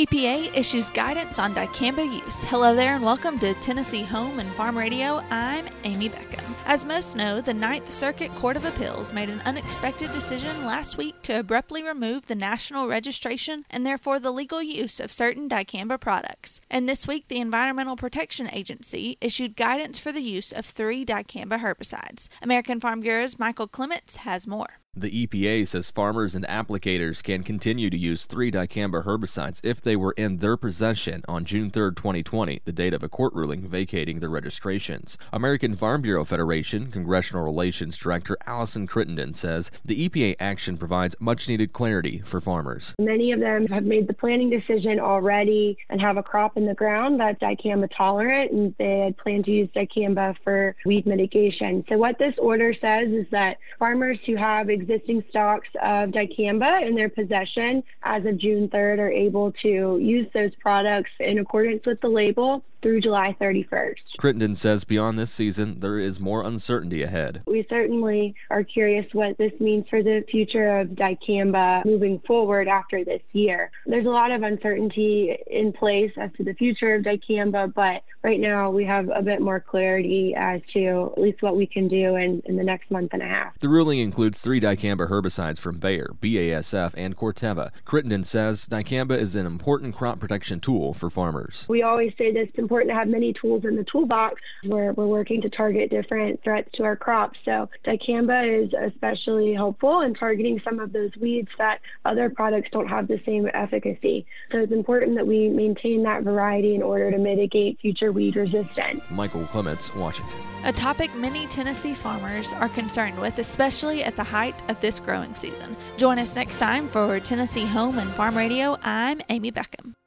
EPA issues guidance on dicamba use. Hello there and welcome to Tennessee Home and Farm Radio. I'm Amy Beckham. As most know, the Ninth Circuit Court of Appeals made an unexpected decision last week to abruptly remove the national registration and therefore the legal use of certain dicamba products. And this week, the Environmental Protection Agency issued guidance for the use of 3 dicamba herbicides. American Farm Bureau's Michael Clements has more. The EPA says farmers and applicators can continue to use 3 dicamba herbicides if they were in their possession on June 3, 2020, the date of a court ruling vacating their registrations. American Farm Bureau Federation Congressional Relations Director Allison Crittenden says the EPA action provides much-needed clarity for farmers. Many of them have made the planning decision already and have a crop in the ground that's dicamba tolerant, and they had planned to use dicamba for weed mitigation. So what this order says is that farmers who have existing stocks of dicamba in their possession as of June 3rd are able to use those products in accordance with the label through July 31st. Crittenden says beyond this season, there is more uncertainty ahead. We certainly are curious what this means for the future of dicamba moving forward after this year. There's a lot of uncertainty in place as to the future of dicamba, but right now we have a bit more clarity as to at least what we can do in the next month and a half. The ruling includes 3 dicamba herbicides from Bayer, BASF, and Corteva. Crittenden says dicamba is an important crop protection tool for farmers. We always say this: it's important to have many tools in the toolbox where we're working to target different threats to our crops. So dicamba is especially helpful in targeting some of those weeds that other products don't have the same efficacy. So it's important that we maintain that variety in order to mitigate future weed resistance. Michael Clements, Washington. A topic many Tennessee farmers are concerned with, especially at the height of this growing season. Join us next time for Tennessee Home and Farm Radio. I'm Amy Beckham.